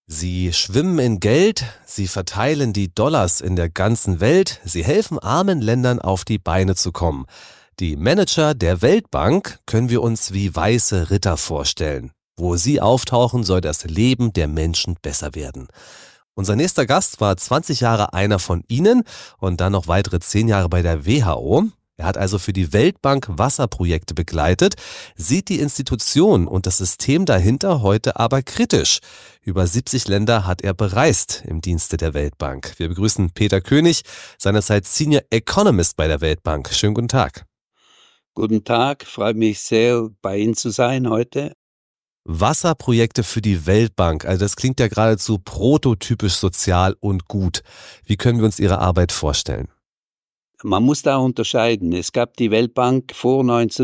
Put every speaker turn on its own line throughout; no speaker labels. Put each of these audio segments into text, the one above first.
Sie schwimmen in Geld, sie verteilen die Dollars in der ganzen Welt, sie helfen armen Ländern auf die Beine zu kommen. Die Manager der Weltbank können wir uns wie weiße Ritter vorstellen. Wo sie auftauchen, soll das Leben der Menschen besser werden. Unser nächster Gast war 20 Jahre einer von Ihnen und dann noch weitere 10 Jahre bei der WHO. Er hat also für die Weltbank Wasserprojekte begleitet, sieht die Institution und das System dahinter heute aber kritisch. Über 70 Länder hat er bereist im Dienste der Weltbank. Wir begrüßen Peter König, seinerzeit Senior Economist bei der Weltbank. Schönen guten Tag.
Guten Tag, freut mich sehr, bei Ihnen zu sein heute.
Wasserprojekte für die Weltbank, also das klingt ja geradezu prototypisch sozial und gut. Wie können wir uns Ihre Arbeit vorstellen?
Man muss da unterscheiden. Es gab die Weltbank vor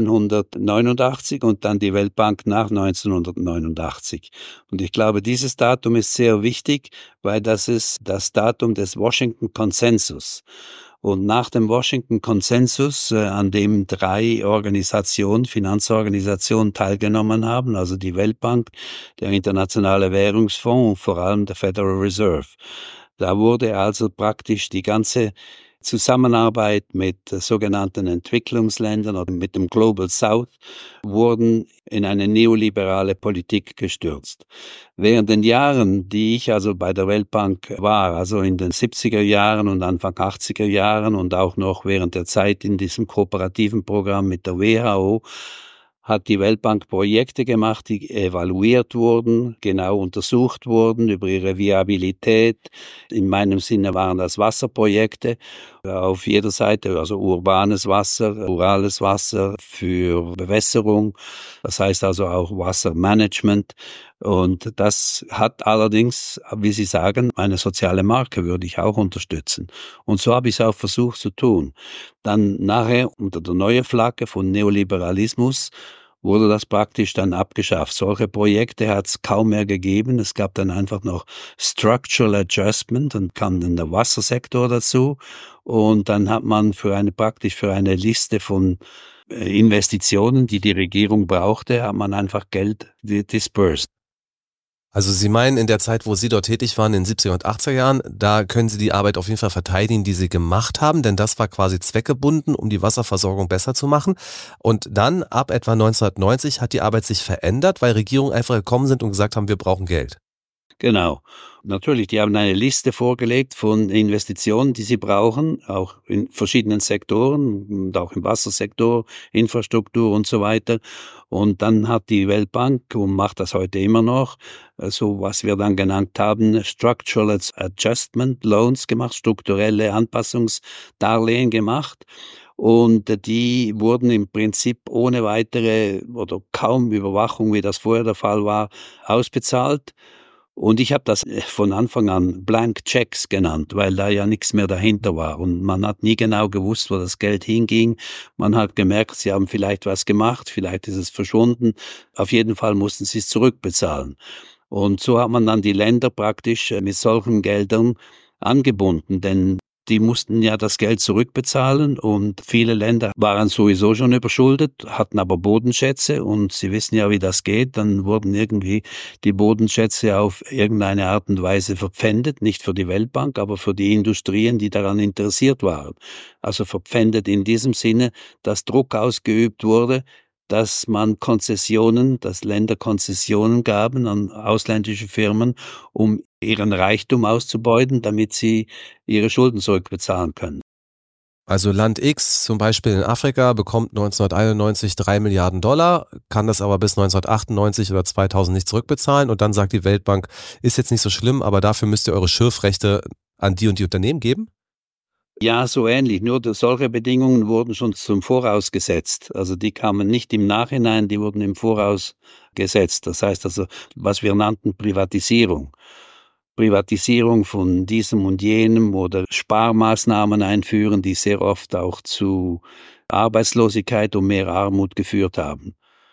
1989 und dann die Weltbank nach 1989. Und ich glaube, dieses Datum ist sehr wichtig, weil das ist das Datum des Washington Konsensus. Und nach dem Washington Konsensus, an dem 3 Organisationen, Finanzorganisationen teilgenommen haben, also die Weltbank, der Internationale Währungsfonds und vor allem der Federal Reserve. Da wurde also praktisch die ganze Zusammenarbeit mit sogenannten Entwicklungsländern oder mit dem Global South wurden in eine neoliberale Politik gestürzt. Während den Jahren, die ich also bei der Weltbank war, also in den 70er Jahren und Anfang 80er Jahren und auch noch während der Zeit in diesem kooperativen Programm mit der WHO, hat die Weltbank Projekte gemacht, die evaluiert wurden, genau untersucht wurden über ihre Viabilität. In meinem Sinne waren das Wasserprojekte auf jeder Seite, also urbanes Wasser, rurales Wasser für Bewässerung, das heißt also auch Wassermanagement. Und das hat allerdings, wie Sie sagen, eine soziale Marke, würde ich auch unterstützen. Und so habe ich es auch versucht zu tun. Dann nachher unter der neuen Flagge von Neoliberalismus wurde das praktisch dann abgeschafft. Solche Projekte hat es kaum mehr gegeben. Es gab dann einfach noch Structural Adjustment und kam dann der Wassersektor dazu. Und dann hat man praktisch für eine Liste von Investitionen, die die Regierung brauchte, hat man einfach Geld dispersed.
Also Sie meinen, in der Zeit, wo Sie dort tätig waren, in den 70er und 80er Jahren, da können Sie die Arbeit auf jeden Fall verteidigen, die Sie gemacht haben, denn das war quasi zweckgebunden, um die Wasserversorgung besser zu machen. Und dann, ab etwa 1990, hat die Arbeit sich verändert, weil Regierungen einfach gekommen sind und gesagt haben, wir brauchen Geld.
Genau. Natürlich, die haben eine Liste vorgelegt von Investitionen, die sie brauchen, auch in verschiedenen Sektoren und auch im Wassersektor, Infrastruktur und so weiter. Und dann hat die Weltbank, und macht das heute immer noch, so was wir dann genannt haben, Structural Adjustment Loans gemacht, strukturelle Anpassungsdarlehen gemacht. Und die wurden im Prinzip ohne weitere oder kaum Überwachung, wie das vorher der Fall war, ausbezahlt. Und ich habe das von Anfang an Blank Checks genannt, weil da ja nichts mehr dahinter war. Und man hat nie genau gewusst, wo das Geld hinging. Man hat gemerkt, sie haben vielleicht was gemacht, vielleicht ist es verschwunden. Auf jeden Fall mussten sie es zurückbezahlen. Und so hat man dann die Länder praktisch mit solchen Geldern angebunden, denn die mussten ja das Geld zurückbezahlen und viele Länder waren sowieso schon überschuldet, hatten aber Bodenschätze und Sie wissen ja, wie das geht. Dann wurden irgendwie die Bodenschätze auf irgendeine Art und Weise verpfändet, nicht für die Weltbank, aber für die Industrien, die daran interessiert waren. Also verpfändet in diesem Sinne, dass Druck ausgeübt wurde, dass Länder Konzessionen gaben an ausländische Firmen, um ihren Reichtum auszubeuten, damit sie ihre Schulden zurückbezahlen können.
Also Land X, zum Beispiel in Afrika, bekommt 1991 $3 Milliarden, kann das aber bis 1998 oder 2000 nicht zurückbezahlen und dann sagt die Weltbank, ist jetzt nicht so schlimm, aber dafür müsst ihr eure Schürfrechte an die und die Unternehmen geben?
Ja, so ähnlich. Nur solche Bedingungen wurden schon zum Voraus gesetzt. Also die kamen nicht im Nachhinein, die wurden im Voraus gesetzt. Das heißt also, was wir nannten Privatisierung. Privatisierung von diesem und jenem oder Sparmaßnahmen einführen, die sehr oft auch zu Arbeitslosigkeit und mehr Armut geführt haben.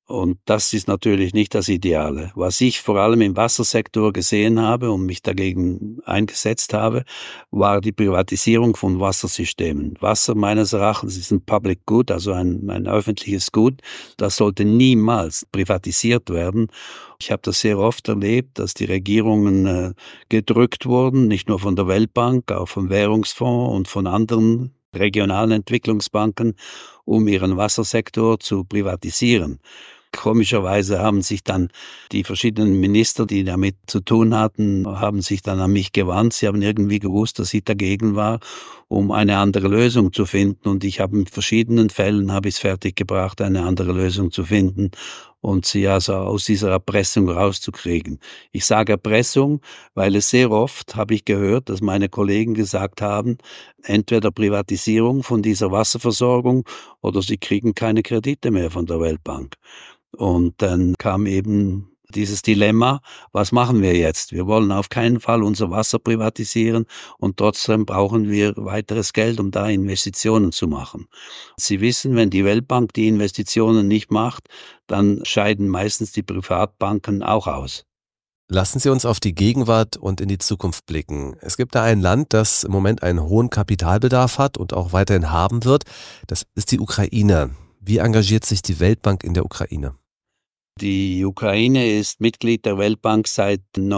Und das ist natürlich nicht das Ideale. Was ich vor allem im Wassersektor gesehen habe und mich dagegen eingesetzt habe, war die Privatisierung von Wassersystemen. Wasser meines Erachtens ist ein Public Good, also ein öffentliches Gut. Das sollte niemals privatisiert werden. Ich habe das sehr oft erlebt, dass die Regierungen gedrückt wurden, nicht nur von der Weltbank, auch vom Währungsfonds und von anderen regionalen Entwicklungsbanken, um ihren Wassersektor zu privatisieren. Komischerweise haben sich dann die verschiedenen Minister, die damit zu tun hatten, haben sich dann an mich gewandt. Sie haben irgendwie gewusst, dass ich dagegen war, um eine andere Lösung zu finden. Und ich habe in verschiedenen Fällen es fertiggebracht, eine andere Lösung zu finden und sie also aus dieser Erpressung rauszukriegen. Ich sage Erpressung, weil es sehr oft, habe ich gehört, dass meine Kollegen gesagt haben, entweder Privatisierung von dieser Wasserversorgung oder sie kriegen keine Kredite mehr von der Weltbank. Und dann kam eben dieses Dilemma, was machen wir jetzt? Wir wollen auf keinen Fall unser Wasser privatisieren und trotzdem brauchen wir weiteres Geld, um da Investitionen zu machen. Sie wissen, wenn die Weltbank die Investitionen nicht macht, dann scheiden meistens die Privatbanken auch aus.
Lassen Sie uns auf die Gegenwart und in die Zukunft blicken. Es gibt da ein Land, das im Moment einen hohen Kapitalbedarf hat und auch weiterhin haben wird. Das ist die Ukraine. Wie engagiert sich die Weltbank in der Ukraine?
Die Ukraine ist Mitglied der Weltbank seit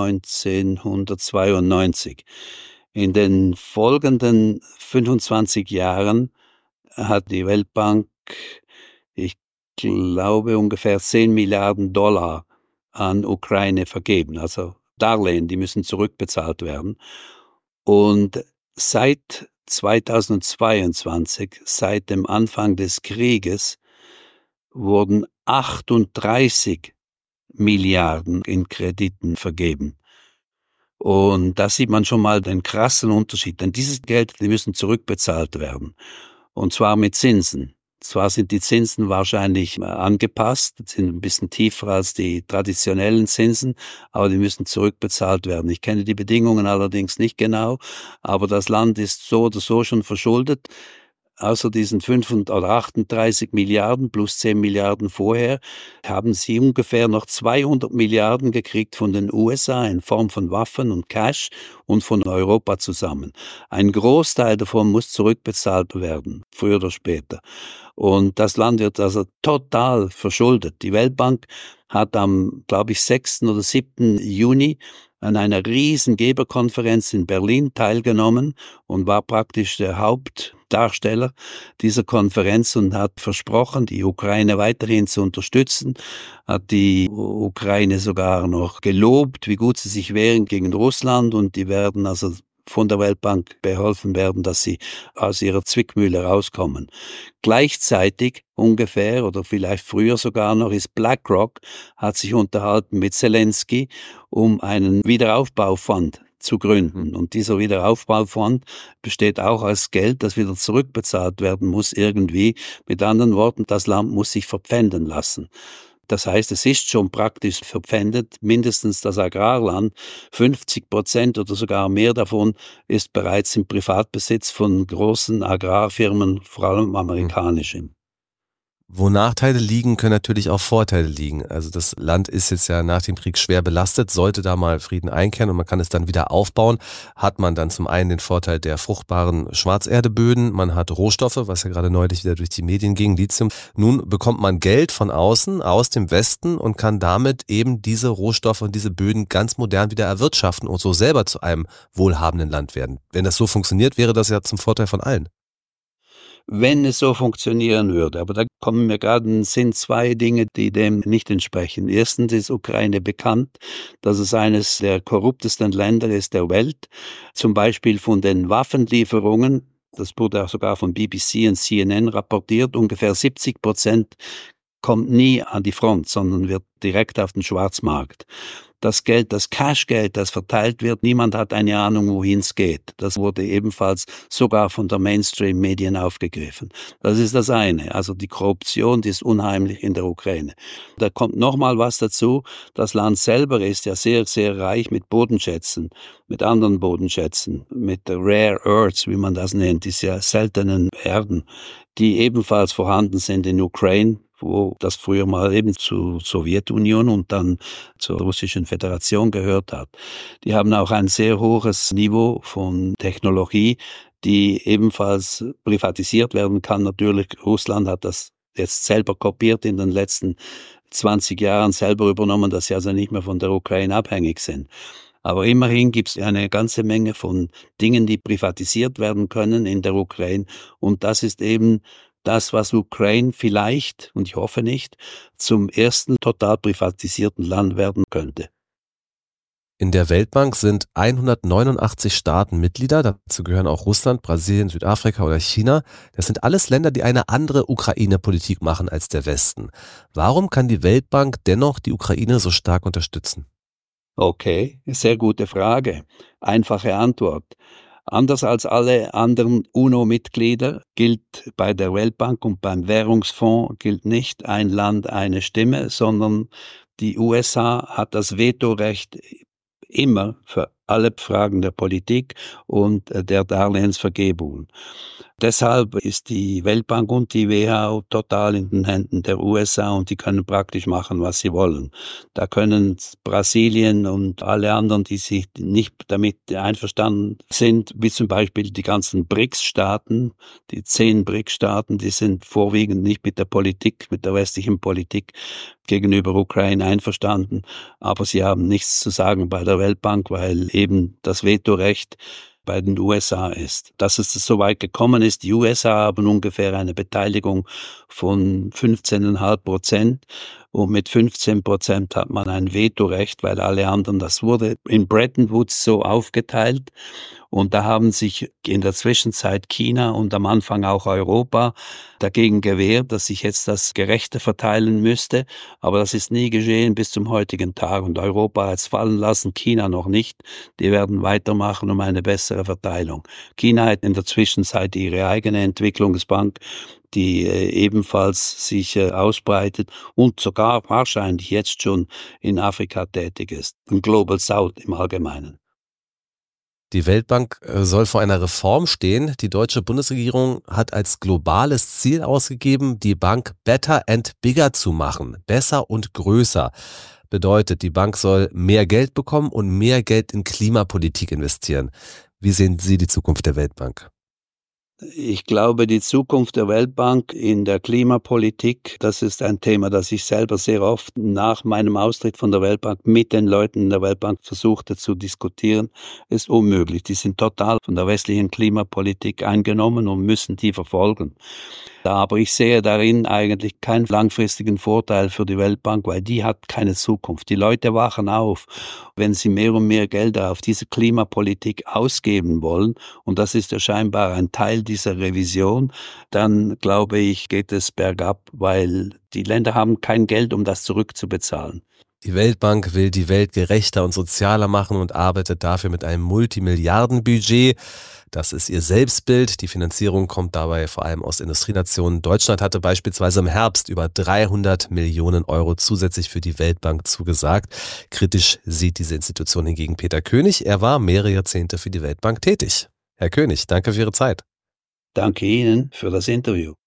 1992. In den folgenden 25 Jahren hat die Weltbank, ich glaube, ungefähr 10 Milliarden Dollar an Ukraine vergeben, also Darlehen, die müssen zurückbezahlt werden. Und seit 2022, seit dem Anfang des Krieges, wurden 38 Milliarden in Krediten vergeben. Und da sieht man schon mal den krassen Unterschied. Denn dieses Geld, die müssen zurückbezahlt werden. Und zwar mit Zinsen. Zwar sind die Zinsen wahrscheinlich angepasst, sind ein bisschen tiefer als die traditionellen Zinsen, aber die müssen zurückbezahlt werden. Ich kenne die Bedingungen allerdings nicht genau, aber das Land ist so oder so schon verschuldet. Außer diesen 38 Milliarden plus 10 Milliarden vorher haben sie ungefähr noch 200 Milliarden gekriegt von den USA in Form von Waffen und Cash und von Europa zusammen. Ein Großteil davon muss zurückbezahlt werden, früher oder später. Und das Land wird also total verschuldet. Die Weltbank hat am, glaube ich, 6. oder 7. Juni an einer riesen Geberkonferenz in Berlin teilgenommen und war praktisch der Hauptdarsteller dieser Konferenz und hat versprochen, die Ukraine weiterhin zu unterstützen, hat die Ukraine sogar noch gelobt, wie gut sie sich wehren gegen Russland und die werden also von der Weltbank beholfen werden, dass sie aus ihrer Zwickmühle rauskommen. Gleichzeitig ungefähr oder vielleicht früher sogar noch ist BlackRock, hat sich unterhalten mit Zelensky, um einen Wiederaufbaufonds zu gründen. Und dieser Wiederaufbaufonds besteht auch als Geld, das wieder zurückbezahlt werden muss irgendwie. Mit anderen Worten, das Land muss sich verpfänden lassen. Das heißt, es ist schon praktisch verpfändet, mindestens das Agrarland. 50% oder sogar mehr davon ist bereits im Privatbesitz von großen Agrarfirmen, vor allem amerikanischen.
Wo Nachteile liegen, können natürlich auch Vorteile liegen. Also das Land ist jetzt ja nach dem Krieg schwer belastet. Sollte da mal Frieden einkehren und man kann es dann wieder aufbauen, hat man dann zum einen den Vorteil der fruchtbaren Schwarzerdeböden. Man hat Rohstoffe, was ja gerade neulich wieder durch die Medien ging, Lithium. Nun bekommt man Geld von außen, aus dem Westen und kann damit eben diese Rohstoffe und diese Böden ganz modern wieder erwirtschaften und so selber zu einem wohlhabenden Land werden. Wenn das so funktioniert, wäre das ja zum Vorteil von allen.
Wenn es so funktionieren würde. Aber da kommen mir gerade in den Sinn zwei Dinge, die dem nicht entsprechen. Erstens ist Ukraine bekannt, dass es eines der korruptesten Länder ist der Welt. Zum Beispiel von den Waffenlieferungen, das wurde auch sogar von BBC und CNN rapportiert, ungefähr 70% kommt nie an die Front, sondern wird direkt auf den Schwarzmarkt. Das Geld, das Cashgeld, das verteilt wird, niemand hat eine Ahnung, wohin es geht. Das wurde ebenfalls sogar von der Mainstream-Medien aufgegriffen. Das ist das eine. Also die Korruption, die ist unheimlich in der Ukraine. Da kommt nochmal was dazu. Das Land selber ist ja sehr, sehr reich mit Bodenschätzen, mit anderen Bodenschätzen, mit Rare Earths, wie man das nennt, diese seltenen Erden, die ebenfalls vorhanden sind in Ukraine, wo das früher mal eben zur Sowjetunion und dann zur Russischen Föderation gehört hat. Die haben auch ein sehr hohes Niveau von Technologie, die ebenfalls privatisiert werden kann. Natürlich, Russland hat das jetzt selber kopiert in den letzten 20 Jahren, selber übernommen, dass sie also nicht mehr von der Ukraine abhängig sind. Aber immerhin gibt es eine ganze Menge von Dingen, die privatisiert werden können in der Ukraine. Und das ist eben das, was Ukraine vielleicht, und ich hoffe nicht, zum ersten total privatisierten Land werden könnte.
In der Weltbank sind 189 Staaten Mitglieder, dazu gehören auch Russland, Brasilien, Südafrika oder China. Das sind alles Länder, die eine andere Ukraine-Politik machen als der Westen. Warum kann die Weltbank dennoch die Ukraine so stark unterstützen?
Okay, sehr gute Frage. Einfache Antwort. Anders als alle anderen UNO-Mitglieder gilt bei der Weltbank und beim Währungsfonds gilt nicht ein Land, eine Stimme, sondern die USA hat das Vetorecht immer für alle Fragen der Politik und der Darlehensvergebung. Deshalb ist die Weltbank und die WHO total in den Händen der USA und die können praktisch machen, was sie wollen. Da können Brasilien und alle anderen, die sich nicht damit einverstanden sind, wie zum Beispiel die ganzen BRICS-Staaten, die 10 BRICS-Staaten, die sind vorwiegend nicht mit der Politik, mit der westlichen Politik gegenüber Ukraine einverstanden, aber sie haben nichts zu sagen bei der Weltbank, weil eben das Vetorecht bei den USA ist. Dass es so weit gekommen ist, die USA haben ungefähr eine Beteiligung von 15,5% und mit 15% hat man ein Vetorecht, weil alle anderen, das wurde in Bretton Woods so aufgeteilt und da haben sich in der Zwischenzeit China und am Anfang auch Europa dagegen gewehrt, dass sich jetzt das gerechter verteilen müsste, aber das ist nie geschehen bis zum heutigen Tag und Europa hat es fallen lassen, China noch nicht. Die werden weitermachen um eine bessere Verteilung. China hat in der Zwischenzeit ihre eigene Entwicklungsbank, die ebenfalls sich ausbreitet und sogar wahrscheinlich jetzt schon in Afrika tätig ist, im Global South im Allgemeinen.
Die Weltbank soll vor einer Reform stehen. Die deutsche Bundesregierung hat als globales Ziel ausgegeben, die Bank better and bigger zu machen. Besser und größer. Bedeutet, die Bank soll mehr Geld bekommen und mehr Geld in Klimapolitik investieren. Wie sehen Sie die Zukunft der Weltbank?
Ich glaube, die Zukunft der Weltbank in der Klimapolitik, das ist ein Thema, das ich selber sehr oft nach meinem Austritt von der Weltbank mit den Leuten in der Weltbank versuchte zu diskutieren, ist unmöglich. Die sind total von der westlichen Klimapolitik eingenommen und müssen die verfolgen. Aber ich sehe darin eigentlich keinen langfristigen Vorteil für die Weltbank, weil die hat keine Zukunft. Die Leute wachen auf, wenn sie mehr und mehr Gelder auf diese Klimapolitik ausgeben wollen, und das ist ja scheinbar ein Teil dieser Revision, dann glaube ich, geht es bergab, weil die Länder haben kein Geld, um das zurückzubezahlen.
Die Weltbank will die Welt gerechter und sozialer machen und arbeitet dafür mit einem Multimilliardenbudget. Das ist ihr Selbstbild. Die Finanzierung kommt dabei vor allem aus Industrienationen. Deutschland hatte beispielsweise im Herbst über 300 Millionen Euro zusätzlich für die Weltbank zugesagt. Kritisch sieht diese Institution hingegen Peter König. Er war mehrere Jahrzehnte für die Weltbank tätig. Herr König, danke für Ihre Zeit.
Danke Ihnen für das Interview.